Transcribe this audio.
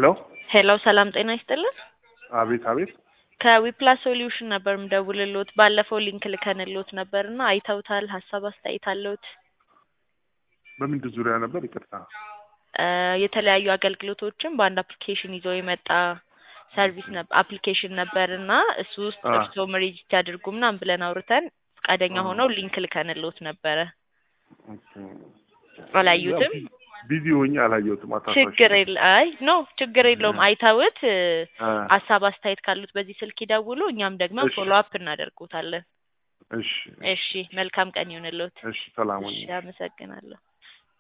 ሄሎ ሄሎ ሰላም ጤና ይስጥልን። አቤት አቤት። ከዊፕላስ ሶሉሽን ነበር ምደውልልዎት። ባለፈው ሊንክ ልከንልዎት ነበርና አይተውታል? ሀሳብ አስተያየት አለዎት? በምንድን ዙሪያ ነበር? ይቅርታ። የተለያዩ አገልግሎቶችን በአንድ አፕሊኬሽን ይዞ የመጣ ሰርቪስ አፕሊኬሽን ነበርና እሱ ውስጥ እርስዎም ሬጂስተር ያድርጉ ምናምን ብለን አውርተን ፈቃደኛ ሆነው ሊንክ ልከንልዎት ነበረ። አላዩትም? ቢዚ ሆኜ አላየሁትም። ችግር የለውም። አይተውት ሀሳብ አስተያየት ካሉት በዚህ ስልክ ይደውሉ። እኛም ደግሞ ፎሎ አፕ እናደርጉታለን። እሺ እሺ፣ መልካም ቀን ይሁንልዎት። እሺ፣ ሰላም ሁኑ። እሺ፣ አመሰግናለሁ።